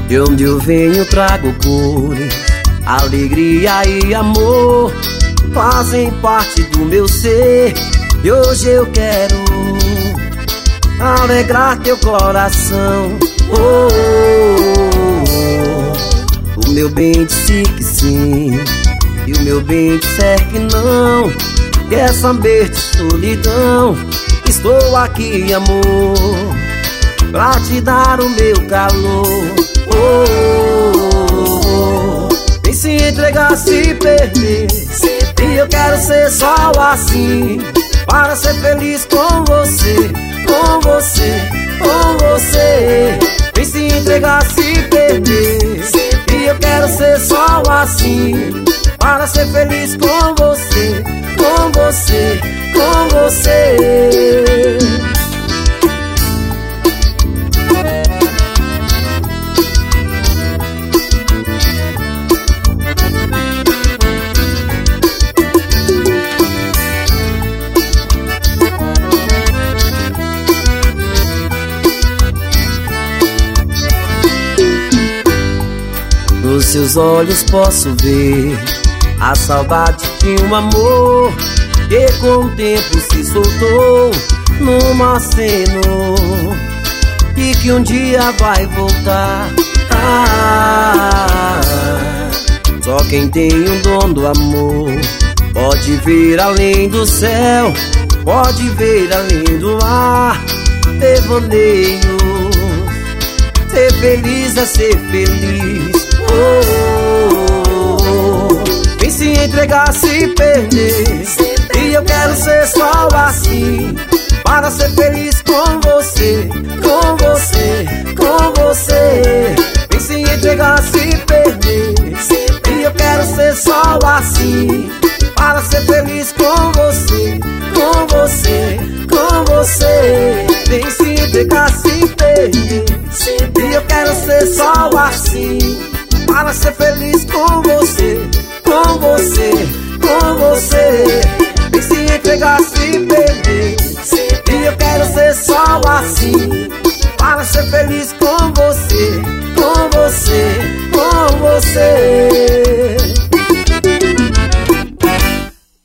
De onde eu venho trago cores, alegria e amor, fazem parte do meu ser. E hoje eu quero alegrar teu coração. Oh, oh, oh. O meu bem disse que sim, e o meu bem disser que não. Quer saber de solidão? Estou aqui, amor, pra te dar o meu calor. Oh, oh, oh. Vem se entregar, se perder, e eu quero ser só assim, para ser feliz com você, com você, com você. Vem se entregar, se perder, e eu quero ser só assim, para ser feliz com você, com você, com você. Nos seus olhos posso ver a saudade de um amor que com o tempo se soltou num aceno, e que um dia vai voltar. Só quem tem um dom do amor pode ver além do céu, pode ver além do ar. Devaneios, ser feliz é ser feliz. Oh, oh, oh. Vem se entregar, se perder, e eu quero ser só assim, para ser feliz com você, com você, com você. Vem se entregar, se perder, e eu quero ser só assim, para ser feliz com você, com você, com você. Vem se entregar, se perder, e eu quero ser só assim, para ser feliz com você, com você, com você. Vem se entregar, se perder, e eu quero ser só assim, para ser feliz com você, com você, com você.